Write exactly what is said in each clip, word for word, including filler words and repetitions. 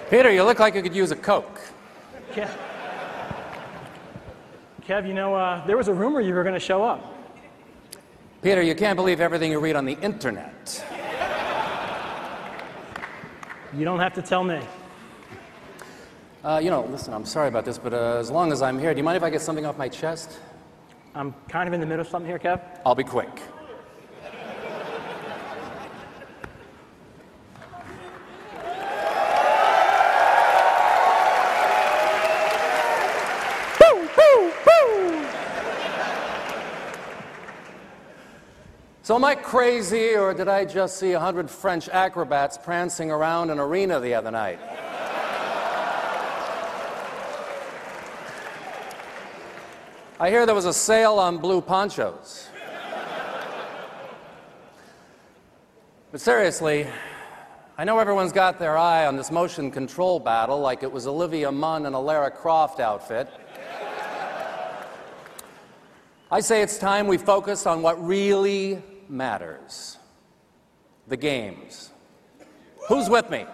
Peter, you look like you could use a Coke. Kev, Kev you know, uh, there was a rumor you were going to show up. Peter, you can't believe everything you read on the internet. You don't have to tell me. Uh, you know, listen, I'm sorry about this, but uh, as long as I'm here, do you mind if I get something off my chest? I'm kind of in the middle of something here, Kev. I'll be quick. So am I crazy, or did I just see a hundred French acrobats prancing around an arena the other night? I hear there was a sale on blue ponchos. But seriously, I know everyone's got their eye on this motion control battle like it was Olivia Munn in a Lara Croft outfit. I say it's time we focus on what really matters. The games. Who's with me?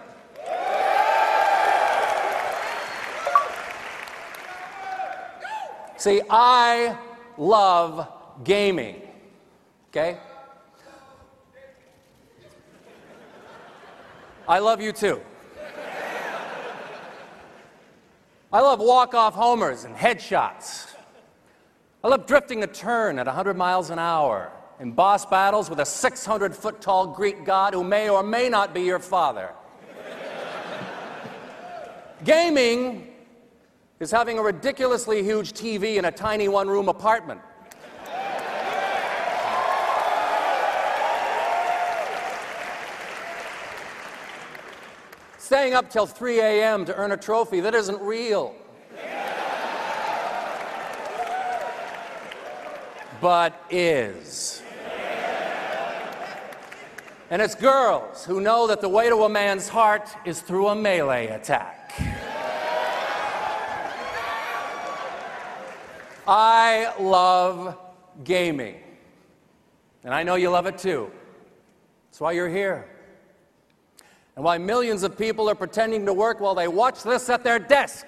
See, I love gaming, okay? I love you too. I love walk-off homers and headshots. I love drifting a turn at one hundred miles an hour in boss battles with a six hundred foot tall Greek god who may or may not be your father. Gaming is having a ridiculously huge T V in a tiny one-room apartment. Staying up till three A M to earn a trophy that isn't real. But is. And it's girls who know that the way to a man's heart is through a melee attack. I love gaming. And I know you love it too. That's why you're here. And why millions of people are pretending to work while they watch this at their desk.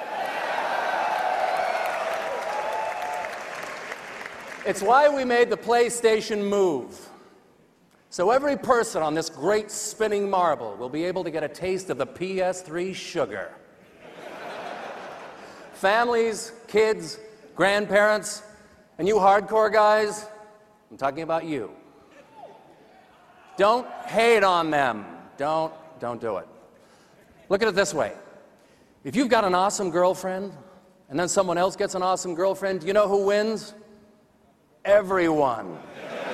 It's why we made the PlayStation Move. So every person on this great spinning marble will be able to get a taste of the P S three sugar. Families, kids, grandparents, and you hardcore guys, I'm talking about you. Don't hate on them. Don't, don't do it. Look at it this way. If you've got an awesome girlfriend, and then someone else gets an awesome girlfriend, do you know who wins? Everyone.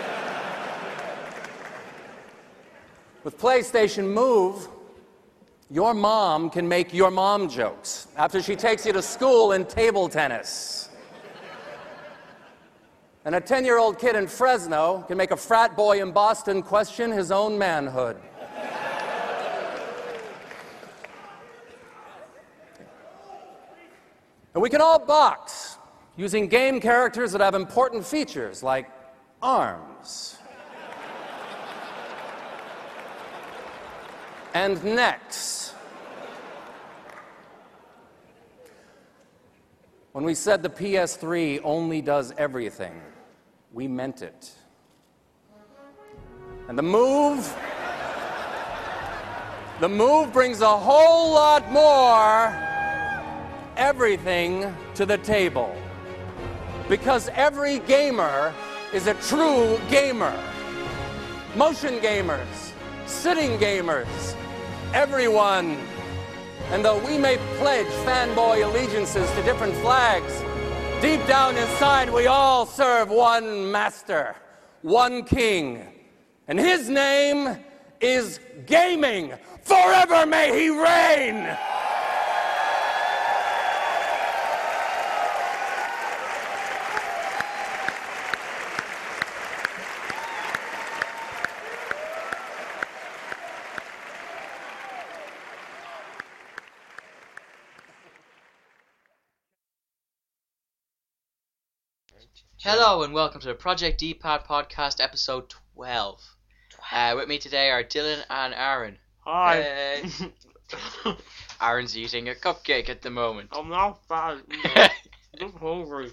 With PlayStation Move, your mom can make your mom jokes after she takes you to school in table tennis. And a ten-year-old kid in Fresno can make a frat boy in Boston question his own manhood. And we can all box using game characters that have important features like arms and necks. When we said the P S three only does everything, we meant it. And the Move, the Move brings a whole lot more everything to the table. Because every gamer is a true gamer. Motion gamers, sitting gamers, everyone. And though we may pledge fanboy allegiances to different flags, deep down inside we all serve one master, one king. And his name is gaming. Forever may he reign! Hello and welcome to the Project D PAD podcast episode twelve. Uh, with me today are Dylan and Aaron. Hi. Hey. Aaron's eating a cupcake at the moment. I'm not fat. I'm hungry.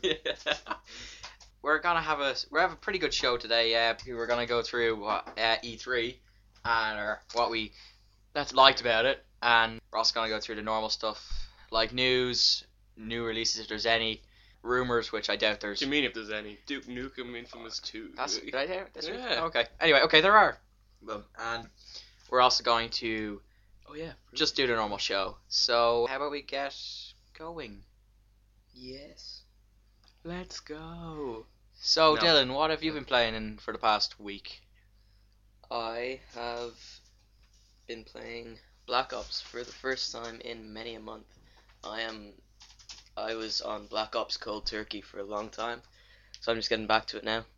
We're gonna have a we have a pretty good show today. Uh, we're gonna go through uh, uh, E three and uh, what we that's liked about it, and we're also gonna go through the normal stuff like news, new releases if there's any, rumors which I doubt there's. What do you mean if there's any? Duke Nukem Infamous two. That's did I hear it this week? Yeah. Okay. Anyway, okay, there are. Well, and we're also going to Oh yeah. just do the normal show. So how about we get going? Yes. Let's go. So No. Dylan, what have you been playing in for the past week? I have been playing Black Ops for the first time in many a month. I am I was on Black Ops Cold Turkey for a long time, so I'm just getting back to it now.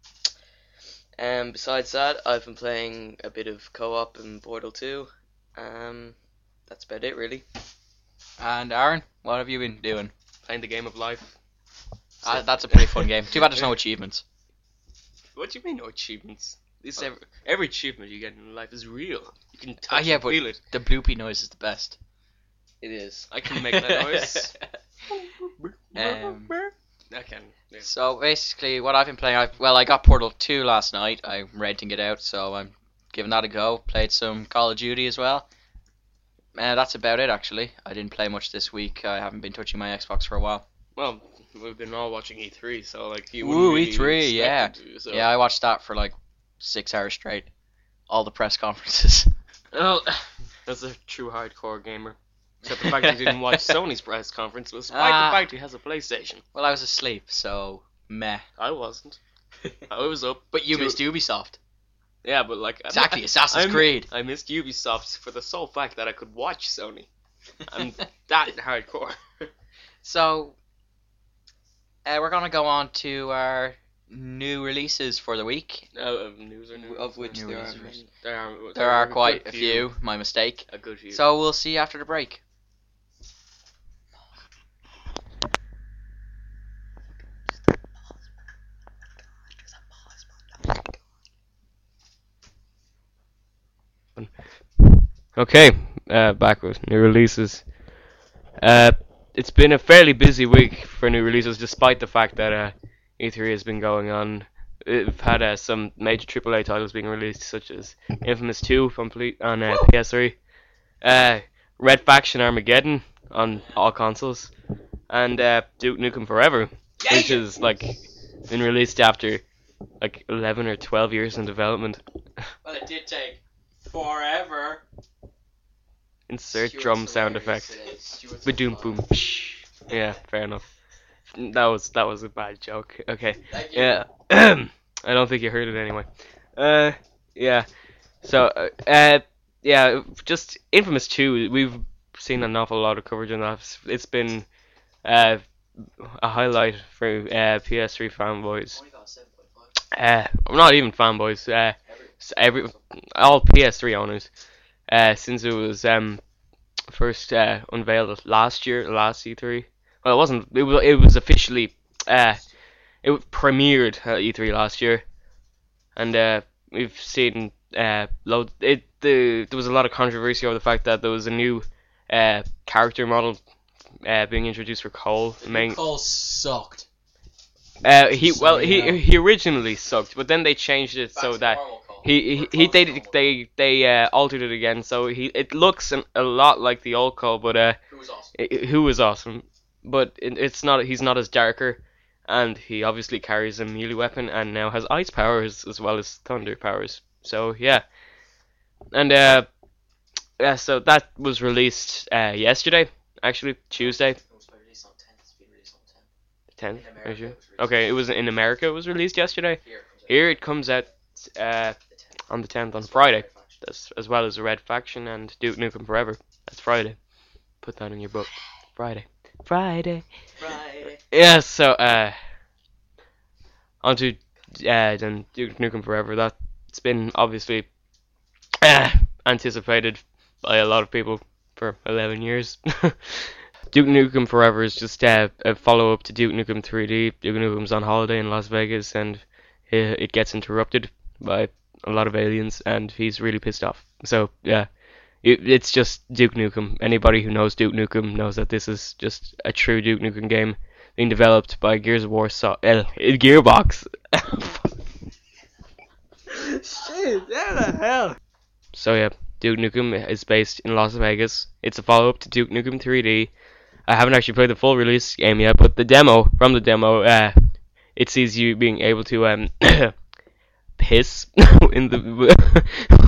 Um, besides that, I've been playing a bit of co-op in Portal two. Um, that's about it, really. And Aaron, what have you been doing? Playing the game of life. Uh, that's a pretty fun game. Too bad there's no achievements. What do you mean no achievements? This every, every achievement you get in life is real. You can touch Ah, yeah, and but feel it. the bloopy noise is the best. It is. I can make that noise. Um, I can. Yeah. So basically, what I've been playing, I well, I got Portal two last night. I'm renting it out, so I'm giving that a go. Played some Call of Duty as well. Uh, that's about it, actually. I didn't play much this week. I haven't been touching my Xbox for a while. Well, we've been all watching E three, so like you. Ooh, wouldn't really E three, yeah. expect it to, so. Yeah, I watched that for like six hours straight. All the press conferences. Well, that's a true hardcore gamer. Except the fact that he didn't watch Sony's press conference was despite Ah. the fact he has a PlayStation. Well, I was asleep, so meh. I wasn't. I was up. But you to- missed Ubisoft. Yeah, but like Exactly, I, Assassin's I, Creed. I missed Ubisoft for the sole fact that I could watch Sony. I'm that hardcore. So, uh, we're gonna go on to our new releases for the week. Uh, of news or news? Of which New there are releases. many. There are, There are a quite good a few. My mistake. A good few. So we'll see you after the break. Okay, uh, back with new releases. Uh, it's been a fairly busy week for new releases, despite the fact that uh, E three has been going on. We've had uh, some major triple A titles being released, such as Infamous two complete on uh, P S three, uh, Red Faction Armageddon on all consoles, and uh, Duke Nukem Forever, which is like been released after like eleven or twelve years in development. Well, it did take forever. Insert drum sound effect. Badoom boom. Psh. Yeah, fair enough. That was that was a bad joke. Okay. Thank you. Yeah. I don't think you heard it anyway. Uh, yeah. So, uh, uh, yeah, just Infamous two. We've seen an awful lot of coverage on that. It's been uh a highlight for uh P S three fanboys. Uh, not even fanboys. Uh, s- every all P S three owners. Uh, since it was um first uh, unveiled last year, last E three. Well, it wasn't. It was. It was officially. Uh, it premiered at E three last year, and uh, we've seen uh load. It the there was a lot of controversy over the fact that there was a new uh character model uh being introduced for Cole. The main. Cole sucked. Uh, he So, well you know. he he originally sucked, but then they changed it so that. He he, he they they they uh, altered it again, so he it looks an, a lot like the old Cole, but uh, Who was awesome. i- who was awesome, but it, it's not. He's not as darker, and he obviously carries a melee weapon and now has ice powers as well as thunder powers. So yeah, and uh, yeah, so that was released uh yesterday, actually Tuesday, tenth. Are you sure? Okay, it was in America. It was released yesterday. Here it comes out uh on the tenth on Friday. That's as well as the Red Faction and Duke Nukem Forever. That's Friday. Put that in your book. Friday. Friday. Friday. Yeah, so uh on to uh then Duke Nukem Forever. That's been obviously uh, anticipated by a lot of people for eleven years. Duke Nukem Forever is just uh, a follow up to Duke Nukem three D. Duke Nukem's on holiday in Las Vegas and uh, it gets interrupted by a lot of aliens and he's really pissed off. So yeah, It, it's just Duke Nukem. Anybody who knows Duke Nukem knows that this is just a true Duke Nukem game being developed by Gears of War so- uh, Gearbox. Shit, how the hell? So yeah, Duke Nukem is based in Las Vegas. It's a follow-up to Duke Nukem three D. I haven't actually played the full release game yet, but the demo, from the demo, uh, it sees you being able to um, piss in the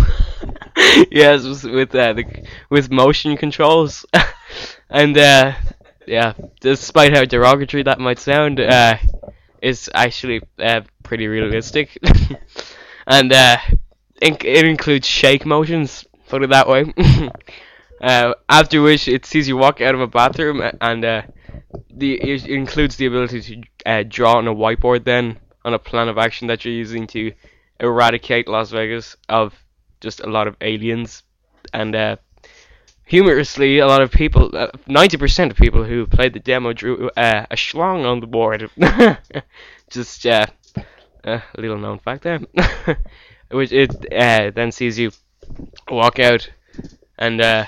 yes with uh, the, with motion controls, and uh, yeah, despite how derogatory that might sound, uh, it's actually uh, pretty realistic, and uh, it, it includes shake motions. Put it that way. Uh, after which it sees you walk out of a bathroom, and uh, the it includes the ability to uh, draw on a whiteboard then on a plan of action that you're using to eradicate Las Vegas of just a lot of aliens. And uh, humorously, a lot of people, uh, ninety percent of people who played the demo drew uh, a schlong on the board. Just uh, a little known fact there. Which it uh, then sees you walk out and uh,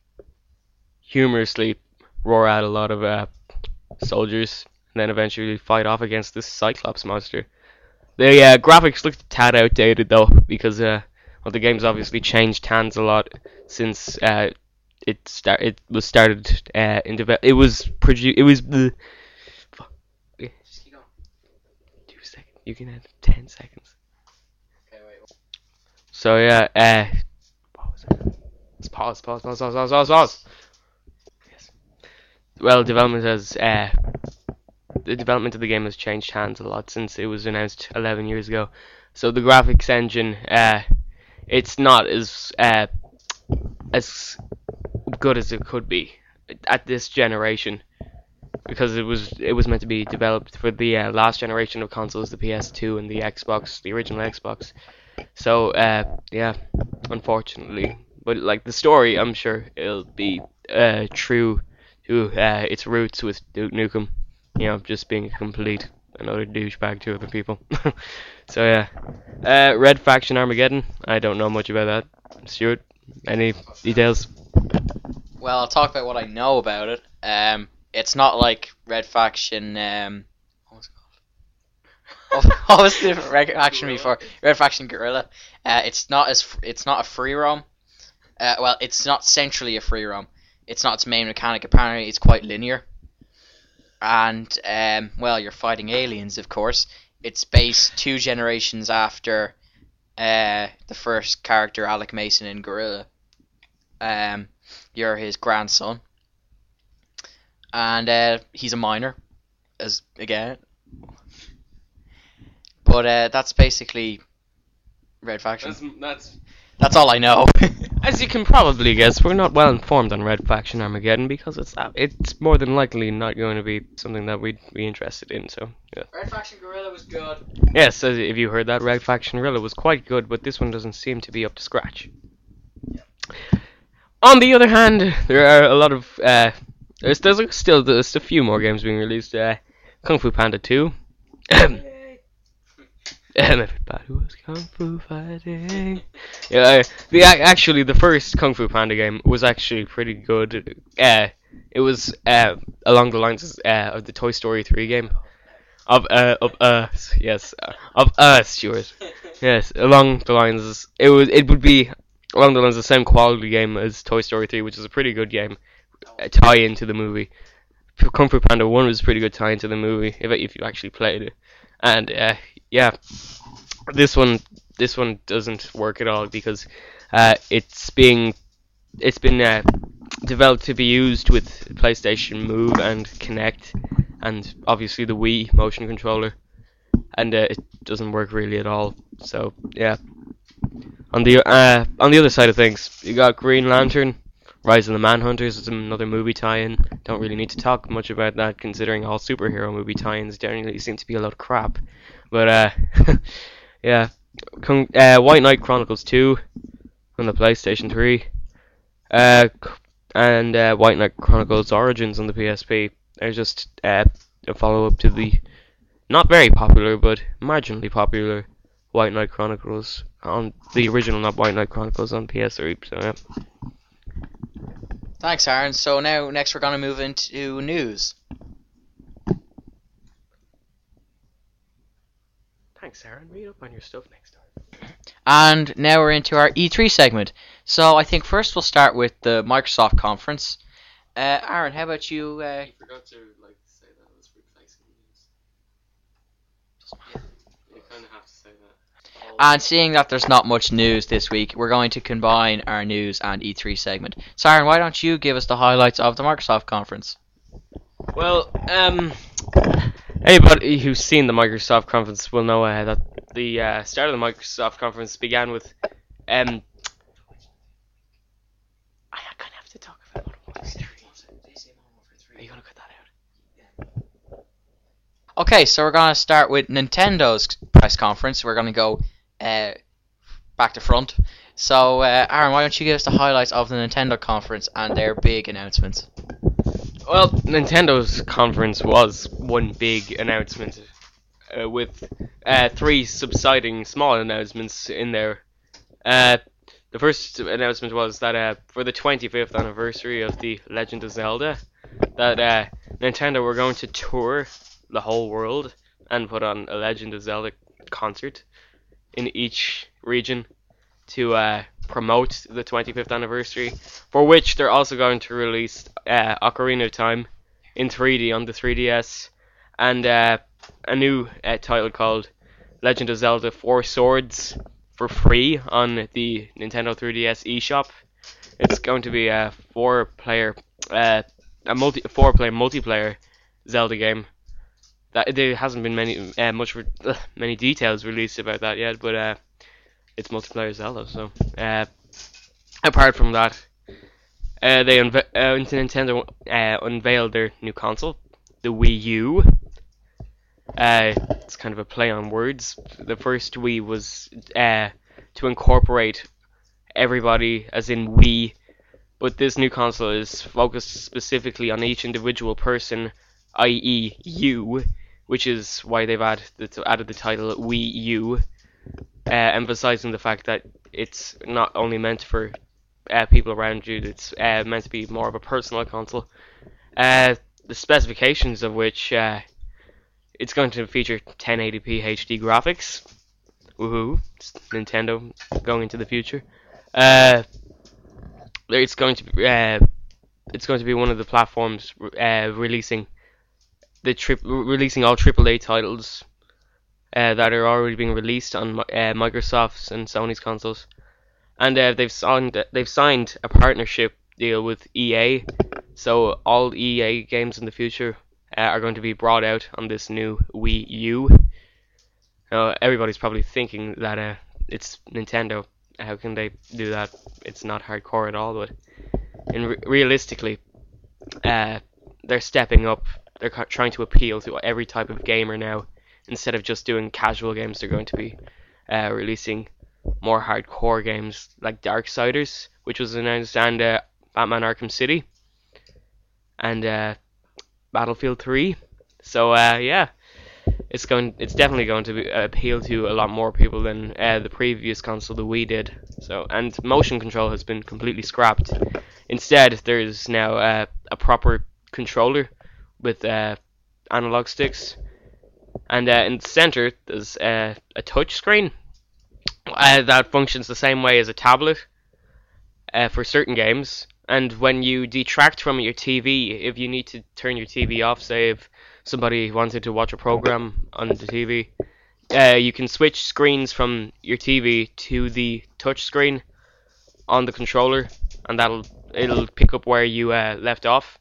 humorously roar out a lot of uh, soldiers, and then eventually fight off against this Cyclops monster. The uh, graphics look a tad outdated though, because uh, well, the game's obviously changed hands a lot since uh, it start it was started uh, in develop. It was produced. It was the. Just keep going. Two seconds. You can have ten seconds. Okay, wait. So yeah. Uh, what was it? Let's pause. Pause. Pause. Pause. Pause. Pause. Pause. Yes. Well, development has uh, the development of the game has changed hands a lot since it was announced eleven years ago. So the graphics engine, uh, it's not as uh, as good as it could be at this generation, because it was it was meant to be developed for the uh, last generation of consoles, the P S two and the Xbox, the original Xbox. So uh, yeah, unfortunately, but like the story, I'm sure it'll be uh, true to uh, its roots with Duke Nukem. You know, just being a complete another douchebag to other people. So yeah, uh, Red Faction Armageddon. I don't know much about that. Stuart, any details? Well, I'll talk about what I know about it. Um, it's not like Red Faction. Um, what was it called? What was the Red Faction before? Red Faction Guerrilla. Uh, it's not as it's not a free roam. Uh, well, it's not centrally a free roam. It's not its main mechanic. Apparently, it's quite linear. And um, well, you're fighting aliens, of course. It's based two generations after uh, the first character, Alec Mason in Guerrilla. Um, you're his grandson, and uh, he's a miner, as again. But uh, that's basically Red Faction. That's, that's That's all I know. as you can probably guess, we're not well informed on Red Faction Armageddon because it's uh, it's more than likely not going to be something that we'd be interested in. So yeah. Red Faction Guerrilla was good. Yes, as if you heard that, Red Faction Guerrilla was quite good, but this one doesn't seem to be up to scratch. On the other hand, there are a lot of uh, there's there's still there's a few more games being released. Uh, Kung Fu Panda two. Everybody was kung fu fighting. Yeah, uh, the actually the first Kung Fu Panda game was actually pretty good. Uh, it was uh, along the lines uh, of the Toy Story three game. Of uh of us, yes, uh, of us, Stuart. Yes, along the lines. It was it would be along the lines of the same quality game as Toy Story three, which is a pretty good game. A tie into the movie. Kung Fu Panda one was a pretty good tie into the movie if if you actually played it. And uh, yeah, this one this one doesn't work at all because uh, it's being it's been uh, developed to be used with PlayStation Move and Kinect, and obviously the Wii motion controller, and uh, it doesn't work really at all. So yeah, on the uh, on the other side of things, you got Green Lantern, Rise of the Manhunters. It's another movie tie-in. Don't really need to talk much about that, considering all superhero movie tie-ins generally seem to be a lot of crap. But uh, yeah, Kung, uh, White Knight Chronicles two on the PlayStation three, uh, and uh, White Knight Chronicles Origins on the P S P. They're just uh, a follow-up to the not very popular but marginally popular White Knight Chronicles on the original, not White Knight Chronicles on P S three. So yeah. Thanks, Aaron. So now, next we're going to move into news. Thanks, Aaron. Read up on your stuff next time. And now we're into our E three segment. So I think first we'll start with the Microsoft conference. Uh, Aaron, how about you? Uh, You forgot to like say that it was replacing news. You kind of have to say that. and seeing that there's not much news this week, we're going to combine our news and E three segment. So Aaron, why don't you give us the highlights of the Microsoft conference? Well, um, anybody who's seen the Microsoft conference will know uh, that the uh, start of the Microsoft conference began with um. I kind of have to talk about Modern Warfare three. Are you gonna cut that out? Okay, so we're going to start with Nintendo's press conference. We're going to go uh, back to front. So, uh, Aaron, why don't you give us the highlights of the Nintendo conference and their big announcements? Well, Nintendo's conference was one big announcement, uh, with uh, three subsiding small announcements in there. Uh, the first announcement was that uh, for the twenty-fifth anniversary of The Legend of Zelda, that uh, Nintendo were going to tour the whole world and put on a Legend of Zelda concert in each region to uh, promote the twenty-fifth anniversary, for which they're also going to release uh, Ocarina of Time in three D on the three D S, and uh, a new uh, title called Legend of Zelda Four Swords for free on the Nintendo three D S eShop. It's going to be a four-player, uh, a multi four-player multiplayer Zelda game. That there hasn't been many uh, much re- uh, many details released about that yet, but uh, it's multiplayer Zelda. So uh, apart from that, uh, they unve- uh, Nintendo uh, unveiled their new console, the Wii U. Uh, it's kind of a play on words. The first Wii was uh, to incorporate everybody, as in we, but this new console is focused specifically on each individual person, that is you, which is why they've added the, added the title Wii U, uh, emphasizing the fact that it's not only meant for uh, people around you, it's uh, meant to be more of a personal console. Uh, the specifications of which, uh, it's going to feature ten eighty p H D graphics. Woohoo! It's Nintendo going into the future. Uh, it's going to be uh, it's going to be one of the platforms uh, releasing the tri- releasing all triple A titles uh, that are already being released on uh, Microsoft's and Sony's consoles, and uh, they've signed they've signed a partnership deal with E A, so all E A games in the future uh, are going to be brought out on this new Wii U. Now, everybody's probably thinking that uh, it's Nintendo. How can they do that? It's not hardcore at all. But in re- realistically, uh, they're stepping up. They're ca- trying to appeal to every type of gamer now. Instead of just doing casual games, they're going to be uh, releasing more hardcore games like Darksiders, which was announced, and uh, Batman Arkham City, and uh, Battlefield three. So uh, yeah. It's going. It's definitely going to be, uh, appeal to a lot more people than uh, the previous console, the Wii, did. So, and motion control has been completely scrapped. Instead, there's now uh, a proper controller with uh, analog sticks, and uh, in the center there's uh, a touch screen uh, that functions the same way as a tablet uh, for certain games. And when you detract from your T V, if you need to turn your T V off, say if somebody wanted to watch a program on the T V, uh, you can switch screens from your T V to the touch screen on the controller, and that'll it'll pick up where you uh, left off.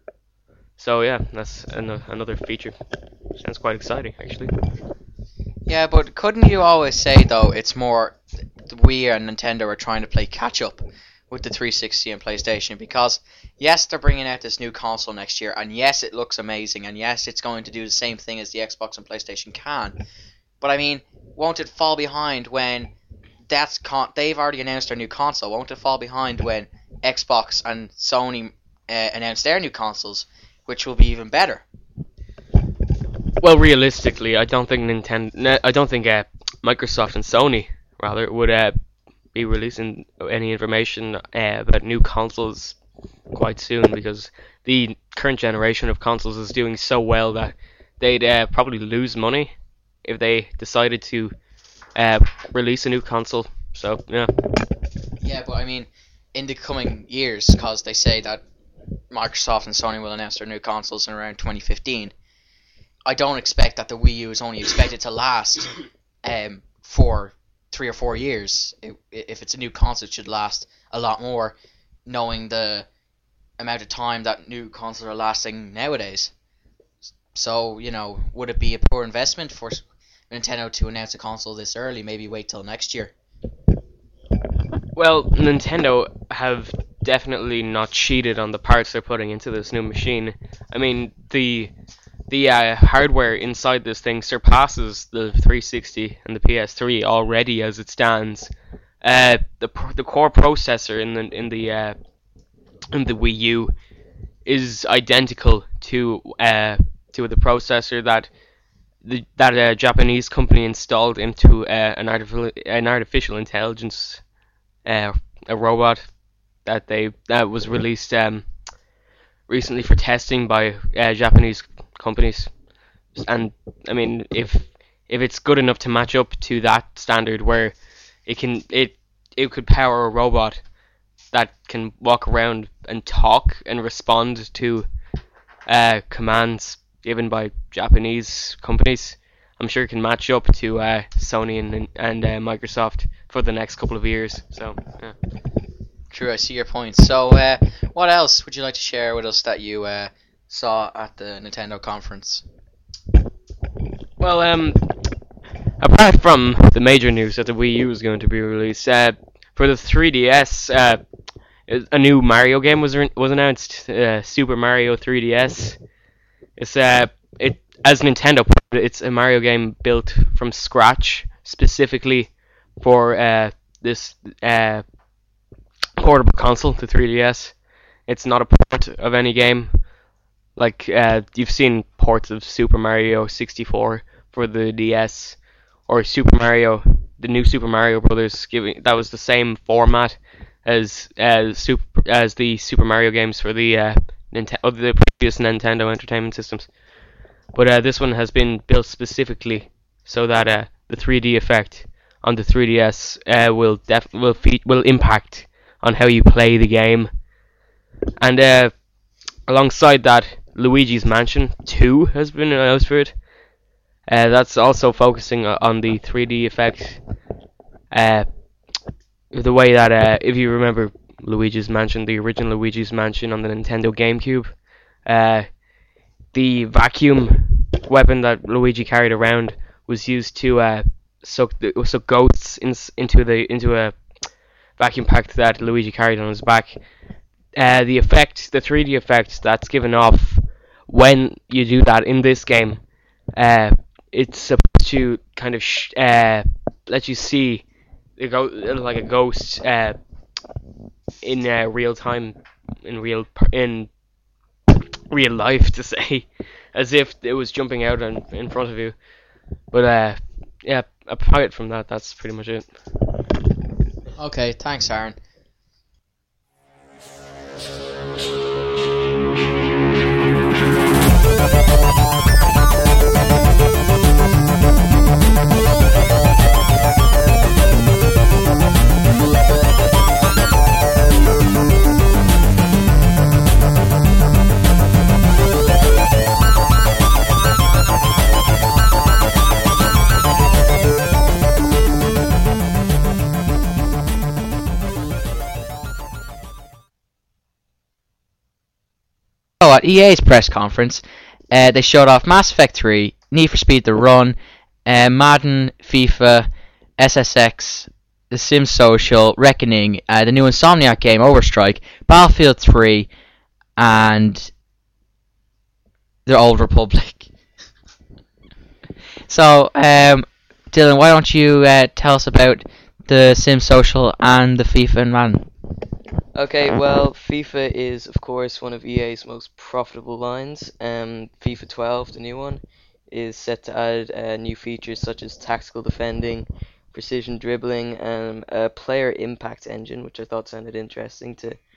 So yeah, that's an- another feature. Sounds quite exciting, actually. Yeah, but couldn't you always say, though, it's more the Wii and Nintendo are trying to play catch-up with the three sixty and PlayStation? Because yes, they're bringing out this new console next year, and yes, it looks amazing, and yes, it's going to do the same thing as the Xbox and PlayStation can. But I mean, won't it fall behind when that's con- they've already announced their new console? Won't it fall behind when Xbox and Sony uh, announce their new consoles, which will be even better? Well, realistically, I don't think Nintendo, I don't think uh, Microsoft and Sony rather would uh, be releasing any information uh, about new consoles quite soon, because the current generation of consoles is doing so well that they'd uh, probably lose money if they decided to uh, release a new console. So yeah. Yeah, but I mean, in the coming years, because they say that Microsoft and Sony will announce their new consoles in around twenty fifteen. I don't expect that the Wii U is only expected to last um, for three or four years. It, if it's a new console, it should last a lot more, knowing the amount of time that new consoles are lasting nowadays. So, you know, would it be a poor investment for Nintendo to announce a console this early? Maybe wait till next year. Well, Nintendo have definitely not cheated on the parts they're putting into this new machine. I mean, the the uh, hardware inside this thing surpasses the three sixty and the P S three already as it stands. Uh, the the core processor in the in the uh, in the Wii U is identical to uh, to the processor that the that uh, Japanese company installed into uh, an artificial an artificial intelligence uh, a robot that they that was released um, recently for testing by uh, Japanese companies. And I mean, if if it's good enough to match up to that standard, where it can it it could power a robot that can walk around and talk and respond to uh, commands given by Japanese companies, I'm sure it can match up to uh, Sony and and uh, Microsoft for the next couple of years. So yeah. True, I see your point. So, uh, what else would you like to share with us that you uh, saw at the Nintendo conference? Well, um, apart from the major news that the Wii U is going to be released, uh, for the three D S, uh, a new Mario game was re- was announced. Uh, Super Mario three D S. It's uh, it as Nintendo put it, it's a Mario game built from scratch specifically for uh this uh. portable console, the three D S. It's not a port of any game. Like uh, you've seen ports of Super Mario sixty-four for the D S, or Super Mario, the new Super Mario Brothers. Giving that was the same format as as super as the Super Mario games for the uh, Nintendo, oh, the previous Nintendo Entertainment Systems. But uh, this one has been built specifically so that uh, the three D effect on the three D S uh, will def will fe- will impact on how you play the game. And uh, alongside that, Luigi's Mansion two has been announced for it. Uh, that's also focusing on the three D effect. Uh, the way that, uh, if you remember Luigi's Mansion, the original Luigi's Mansion on the Nintendo GameCube, uh, the vacuum weapon that Luigi carried around was used to uh, suck the, suck ghosts in, into the into a vacuum pack that Luigi carried on his back. Uh, the effect, the three D effect that's given off when you do that in this game, uh, it's supposed to kind of sh- uh, let you see it go like a ghost uh, in uh, real time, in real in real life, to say, as if it was jumping out in, in front of you. But uh, yeah, apart from that, that's pretty much it. Okay, thanks, Aaron. Oh, at E A's press conference, uh, they showed off Mass Effect three, Need for Speed The Run, uh, Madden, FIFA, S S X, The Sims Social, Reckoning, uh, the new Insomniac game, Overstrike, Battlefield three, and The Old Republic. So, um, Dylan, why don't you uh, tell us about the Sims Social and the FIFA and Madden? Okay, well, FIFA is, of course, one of E A's most profitable lines. Um, FIFA twelve, the new one, is set to add uh, new features such as tactical defending, precision dribbling, and a player impact engine, which I thought sounded interesting, to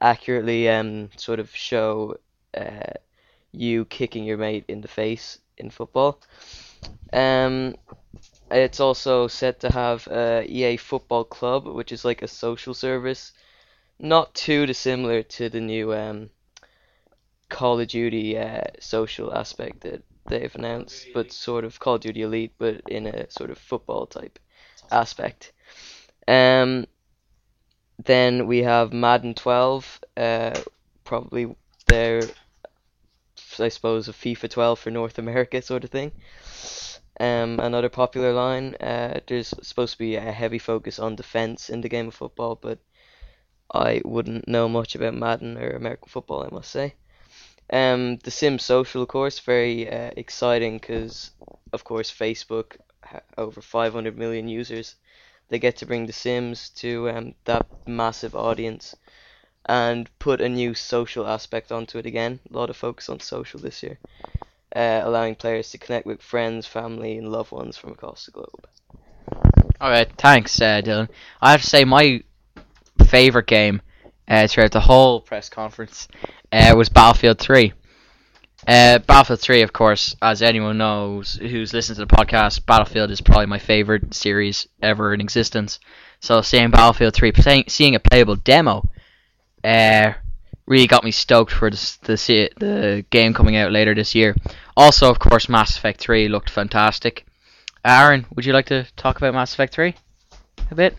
accurately um sort of show uh you kicking your mate in the face in football. Um, it's also said to have uh, E A Football Club, which is like a social service, not too dissimilar to the new um Call of Duty uh, social aspect that they've announced, but sort of Call of Duty Elite, but in a sort of football type aspect. Um, then we have Madden twelve, uh, probably their, I suppose, a FIFA twelve for North America sort of thing. Um, another popular line. Uh, there's supposed to be a heavy focus on defense in the game of football, but I wouldn't know much about Madden or American football, I must say. Um, the Sims Social, of course, very uh, exciting because, of course, Facebook, ha- over five hundred million users, they get to bring The Sims to um, that massive audience and put a new social aspect onto it again. A lot of focus on social this year, uh, allowing players to connect with friends, family, and loved ones from across the globe. Alright, thanks, uh, Dylan. I have to say, my favourite game uh, throughout the whole press conference uh, was Battlefield three. Uh, Battlefield three, of course, as anyone knows who's listened to the podcast, Battlefield is probably my favourite series ever in existence. So seeing Battlefield three, playing, seeing a playable demo, uh, really got me stoked for the, the the game coming out later this year. Also, of course, Mass Effect three looked fantastic. Aaron, would you like to talk about Mass Effect three a bit?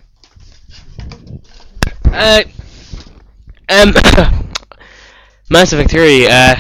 Uh, um, Mass Effect three, uh,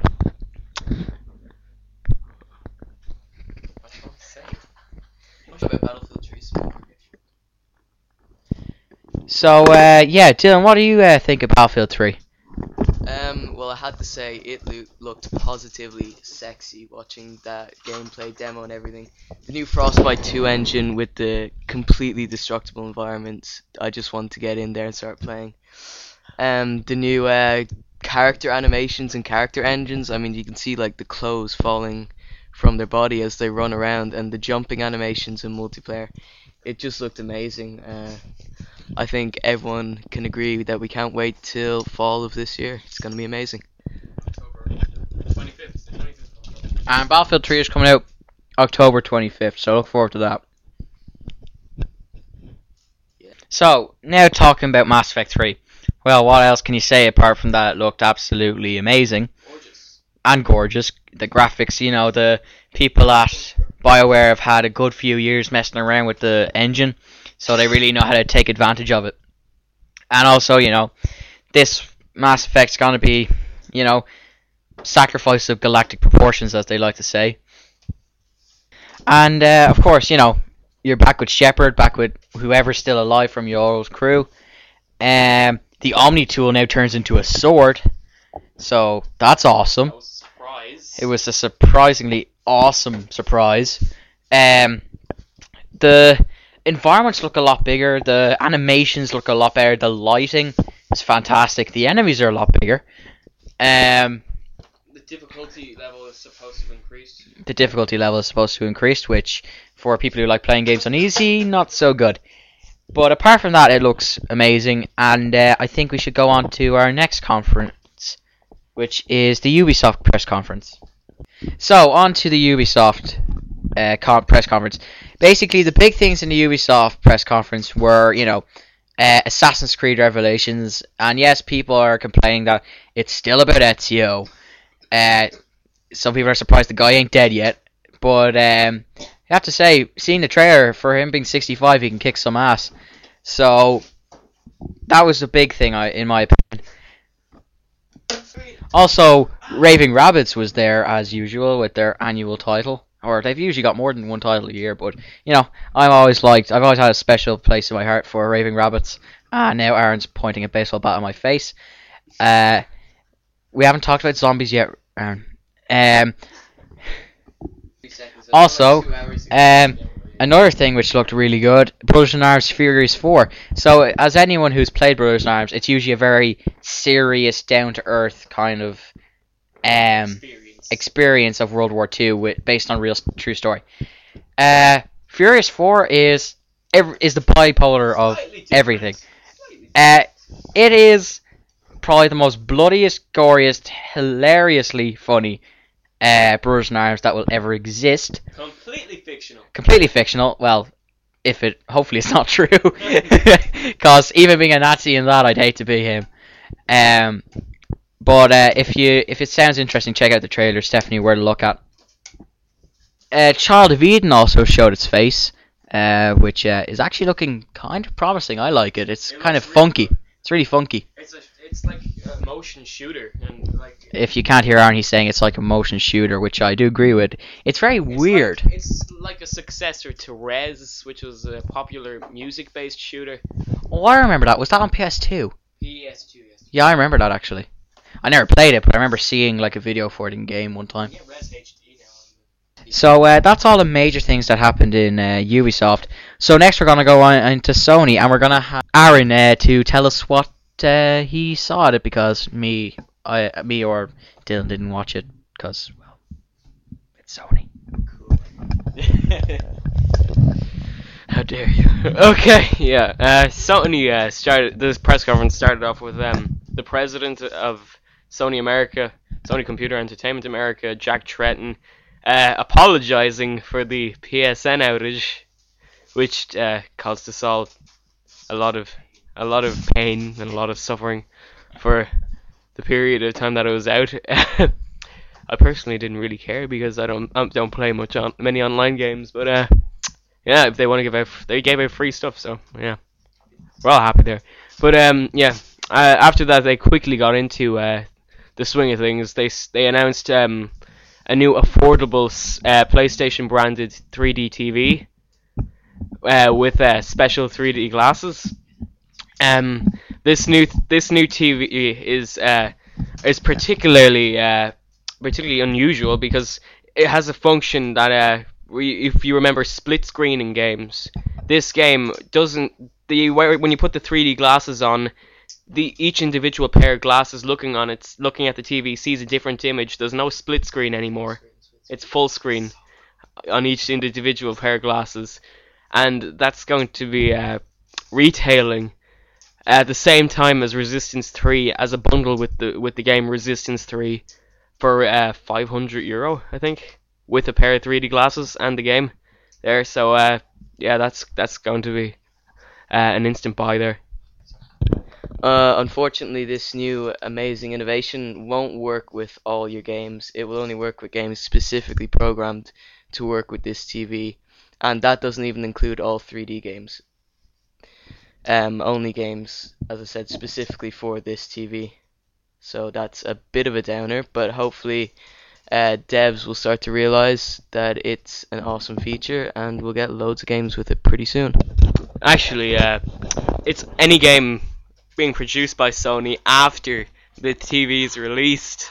So, uh, yeah, Dylan, what do you uh, think of Battlefield three? Um, well, I had to say it lo- looked positively sexy watching that gameplay demo and everything. The new Frostbite two engine with the completely destructible environments. I just want to get in there and start playing. Um, the new uh, character animations and character engines. I mean, you can see like the clothes falling from their body as they run around, and the jumping animations in multiplayer. It just looked amazing. Uh, I think everyone can agree that we can't wait till fall of this year. It's going to be amazing. And Battlefield three is coming out October twenty-fifth, so look forward to that. Yeah. So, now talking about Mass Effect three. Well, what else can you say apart from that it looked absolutely amazing? Gorgeous. And gorgeous. The graphics, you know, the people at BioWare have had a good few years messing around with the engine, so they really know how to take advantage of it. And also, you know, this Mass Effect's gonna be, you know, sacrifice of galactic proportions, as they like to say. And, uh, of course, you know, you're back with Shepard, back with whoever's still alive from your old crew. Um, the Omni tool now turns into a sword, so that's awesome. It was a surprisingly awesome surprise. Um, the environments look a lot bigger. The animations look a lot better. The lighting is fantastic. The enemies are a lot bigger. Um, the difficulty level is supposed to increase. the difficulty level is supposed to increase, which for people who like playing games on easy, not so good. But apart from that, it looks amazing, and uh, I think we should go on to our next conference, which is the Ubisoft press conference. So, on to the Ubisoft uh, con- press conference. Basically, the big things in the Ubisoft press conference were, you know, uh, Assassin's Creed Revelations, and yes, people are complaining that it's still about Ezio. Uh, some people are surprised the guy ain't dead yet, but um, I have to say, seeing the trailer, for him being sixty-five, he can kick some ass. So, that was the big thing, I, in my opinion. Also, Raving Rabbids was there as usual with their annual title, or they've usually got more than one title a year. But you know, I've always liked, I've always had a special place in my heart for Raving Rabbids. Ah, now Aaron's pointing a baseball bat at my face. Uh, we haven't talked about zombies yet, Aaron. Um, also, um, another thing which looked really good, Brothers in Arms Furious four. So, as anyone who's played Brothers in Arms, it's usually a very serious, down-to-earth kind of um, experience. experience of World War Two with, based on real true story. Uh, Furious four is every, is the bipolar of everything. Uh, it is probably the most bloodiest, goriest, hilariously funny uh, Brothers in Arms that will ever exist. Completely fictional. Completely fictional. Well, if it, hopefully it's not true. Because even being a Nazi in that, I'd hate to be him. Um, but uh, if you if it sounds interesting, check out the trailer. It's definitely worth a look at. Uh, Child of Eden also showed its face, uh, which uh, is actually looking kind of promising. I like it. It's It kind of looks really funky. good. It's really funky. It's a, it's like a motion shooter, and like If you can't hear Aaron, he's saying it's like a motion shooter, which I do agree with. It's very it's weird. Like, it's like a successor to Rez, which was a popular music-based shooter. Oh, I remember that. Was that on P S two? P S two, yes. Yeah, I remember that actually. I never played it, but I remember seeing like a video for it in game one time. Yeah, Rez H D now. So uh, that's all the major things that happened in uh, Ubisoft. So next we're gonna go on into Sony, and we're gonna have Aaron uh, to tell us what uh, he saw at it, because me, I, me or Dylan didn't watch it because well, it's Sony. How dare you? Okay, yeah. Uh, Sony uh, started this press conference started off with um, the president of Sony America, Sony Computer Entertainment America, Jack Tretton, uh, apologizing for the P S N outage, which uh, caused us all a lot of a lot of pain and a lot of suffering for the period of time that it was out. I personally didn't really care because I don't I don't play much on many online games, but uh. Yeah, if they want to give out, they gave out free stuff, so yeah, we're all happy there. But um, yeah, uh, after that they quickly got into uh, the swing of things. They they announced um, a new affordable uh, PlayStation branded three D T V uh, with uh, special three D glasses. Um, this new this new T V is uh, is particularly uh, particularly unusual because it has a function that uh. if you remember split screen in games, this game doesn't. The when you put the three D glasses on, the each individual pair of glasses looking on it, looking at the T V, sees a different image. There's no split screen anymore. It's full screen on each individual pair of glasses, and that's going to be uh, retailing at the same time as Resistance three as a bundle with the with the game Resistance three for uh, five hundred euro, I think, with a pair of three D glasses and the game there. So uh, yeah, that's that's going to be uh, an instant buy there. Uh, unfortunately, this new amazing innovation won't work with all your games. It will only work with games specifically programmed to work with this T V, and that doesn't even include all three D games. Um, only games, as I said, specifically for this T V. So that's a bit of a downer, but hopefully uh, devs will start to realize that it's an awesome feature, and we'll get loads of games with it pretty soon. Actually, uh, it's any game being produced by Sony after the T V is released.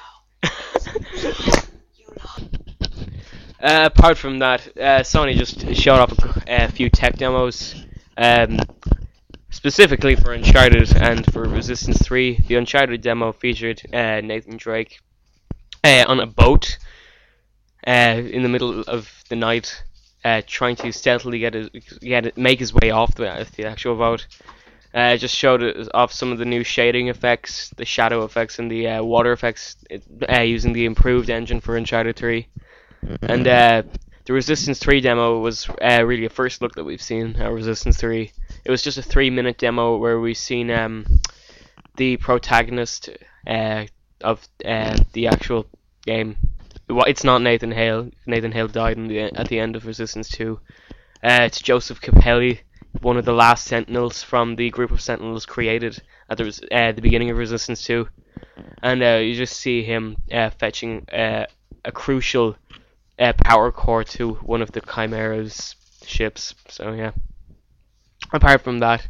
Uh, apart from that, uh, Sony just showed off a, a few tech demos, um, specifically for Uncharted and for Resistance three. The Uncharted demo featured uh, Nathan Drake uh, on a boat uh, in the middle of the night, uh, trying to stealthily get his, get it, make his way off the, the actual boat. Uh, just showed off some of the new shading effects, the shadow effects, and the uh, water effects uh, using the improved engine for Uncharted three. And uh, the Resistance three demo was uh, really a first look that we've seen at Resistance three. It was just a three minute demo where we've seen um, the protagonist uh, of uh, the actual game. It's not Nathan Hale. Nathan Hale died in the, at the end of Resistance two. Uh, it's Joseph Capelli, one of the last Sentinels from the group of Sentinels created at the, uh, the beginning of Resistance two. And uh, you just see him uh, fetching uh, a crucial uh, power core to one of the Chimera's ships. So yeah. Apart from that,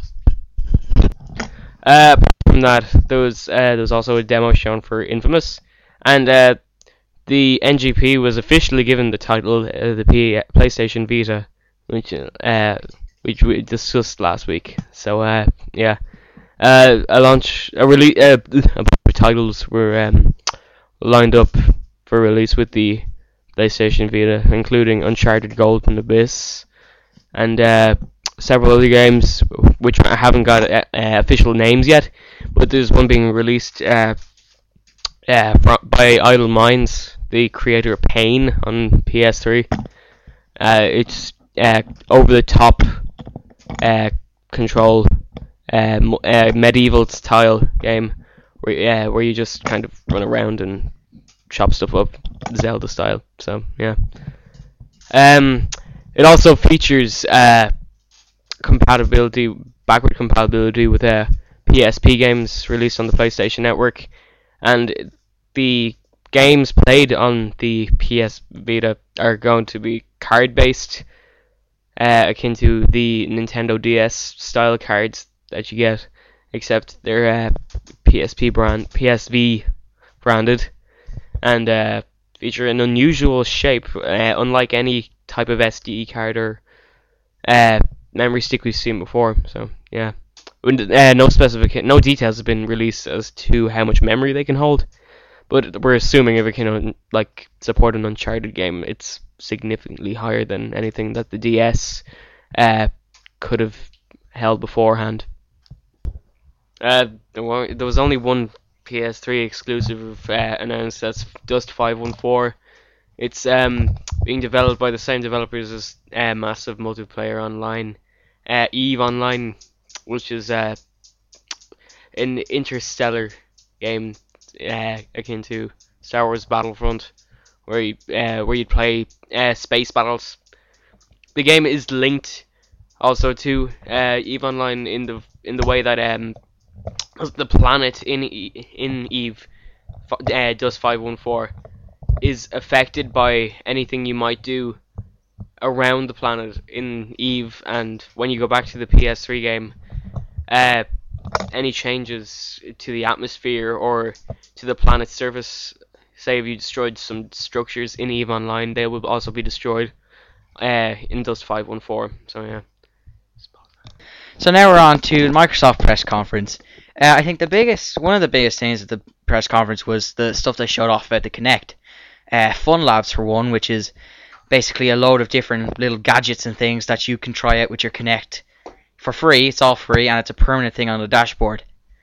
uh, apart from that, there was uh, there was also a demo shown for Infamous, and uh, the N G P was officially given the title uh, the P- PlayStation Vita, which uh, which we discussed last week. So uh, yeah, uh, a launch, a release, uh, a bunch of titles were um, lined up for release with the PlayStation Vita, including Uncharted Golden Abyss and uh, several other games which haven't got uh, uh, official names yet, but there's one being released uh, uh, fr- by Idle Minds, the creator of Pain on P S three. Uh, it's uh, over the top uh, control uh, mo- uh, medieval style game where uh, where you just kind of run around and chop stuff up, Zelda style. So yeah. Um, it also features uh, compatibility, backward compatibility with uh, P S P games released on the PlayStation Network, and the games played on the P S Vita are going to be card-based, uh, akin to the Nintendo D S style cards that you get, except they're uh, P S P brand, P S V branded, and uh, feature an unusual shape, uh, unlike any type of S D card or uh, memory stick we've seen before. So yeah, uh, no specific, no details have been released as to how much memory they can hold, but we're assuming if it can like support an Uncharted game, it's significantly higher than anything that the D S uh, could have held beforehand. Uh, there wa- there was only one P S three exclusive uh, announced. That's Dust five one four. It's um being developed by the same developers as uh, massive multiplayer online, uh, EVE Online, which is uh, an interstellar game uh, akin to Star Wars Battlefront, where you uh, where you play uh, space battles. The game is linked also to uh, EVE Online in the in the way that um the planet in e- in EVE uh, Dust five one four is affected by anything you might do around the planet in EVE, and when you go back to the P S three game, uh, any changes to the atmosphere or to the planet's surface, say if you destroyed some structures in EVE Online, they will also be destroyed uh, in Dust five one four. So yeah. So now we're on to the Microsoft press conference. Uh, I think the biggest, one of the biggest things at the press conference was the stuff they showed off about the Kinect. Uh, Fun Labs for one, which is basically a load of different little gadgets and things that you can try out with your Kinect for free. It's all free, and it's a permanent thing on the dashboard.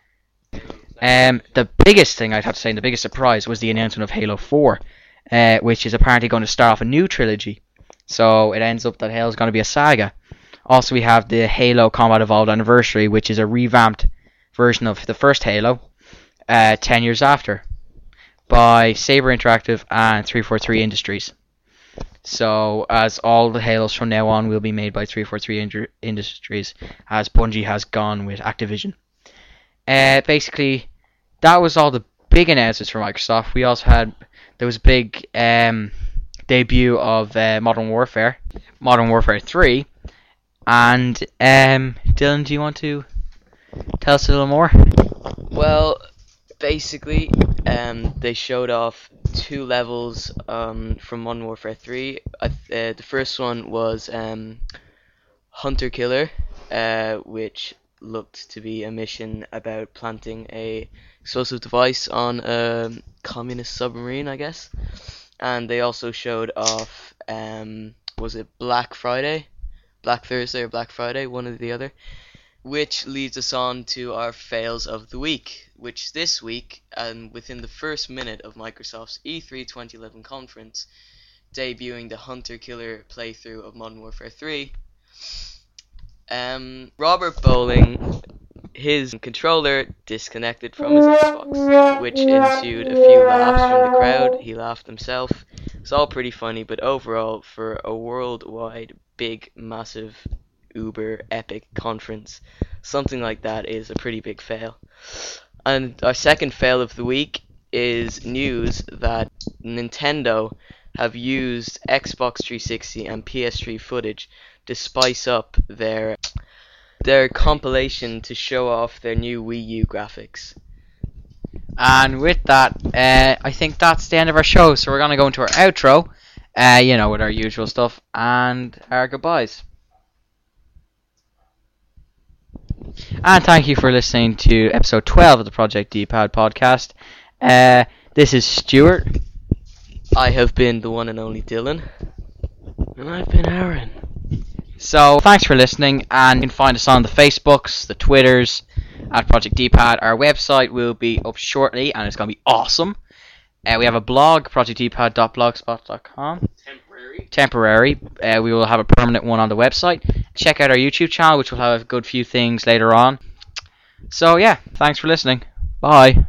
Um, the biggest thing I'd have to say, and the biggest surprise, was the announcement of Halo four, uh, which is apparently going to start off a new trilogy. So it ends up that Halo's going to be a saga. Also, we have the Halo Combat Evolved Anniversary, which is a revamped version of the first Halo, uh, ten years after, by Saber Interactive and three forty-three Industries. So, as all the Halos from now on will be made by three forty-three Indru- Industries, as Bungie has gone with Activision. Uh, basically, that was all the big announcements for Microsoft. We also had, there was a big um, debut of uh, Modern Warfare, Modern Warfare three. And, um, Dylan, do you want to tell us a little more? Well, basically, um, they showed off two levels um, from Modern Warfare three. Uh, uh, the first one was um, Hunter Killer, uh, which looked to be a mission about planting a explosive device on a communist submarine, I guess. And they also showed off, um, was it Black Friday? Black Thursday or Black Friday, one or the other, which leads us on to our fails of the week, which this week, and within the first minute of Microsoft's E three twenty eleven conference, debuting the Hunter Killer playthrough of Modern Warfare three, um, Robert Bowling, his controller disconnected from his Xbox, which ensued a few laughs from the crowd. He laughed himself. It's all pretty funny, but overall, for a worldwide, big, massive, uber, epic conference, something like that is a pretty big fail. And our second fail of the week is news that Nintendo have used Xbox three sixty and P S three footage to spice up their their compilation to show off their new Wii U graphics. And with that, uh, I think that's the end of our show. So we're going to go into our outro, uh, you know, with our usual stuff, and our goodbyes. And thank you for listening to episode twelve of the Project D-Pad podcast. Uh, this is Stuart. I have been the one and only Dylan. And I've been Aaron. So thanks for listening, and you can find us on the Facebooks, the Twitters, at Project D-Pad. Our website will be up shortly, and it's going to be awesome. Uh, we have a blog, project d pad dot blogspot dot com. Temporary. Temporary. Uh, we will have a permanent one on the website. Check out our YouTube channel, which will have a good few things later on. So yeah, thanks for listening. Bye.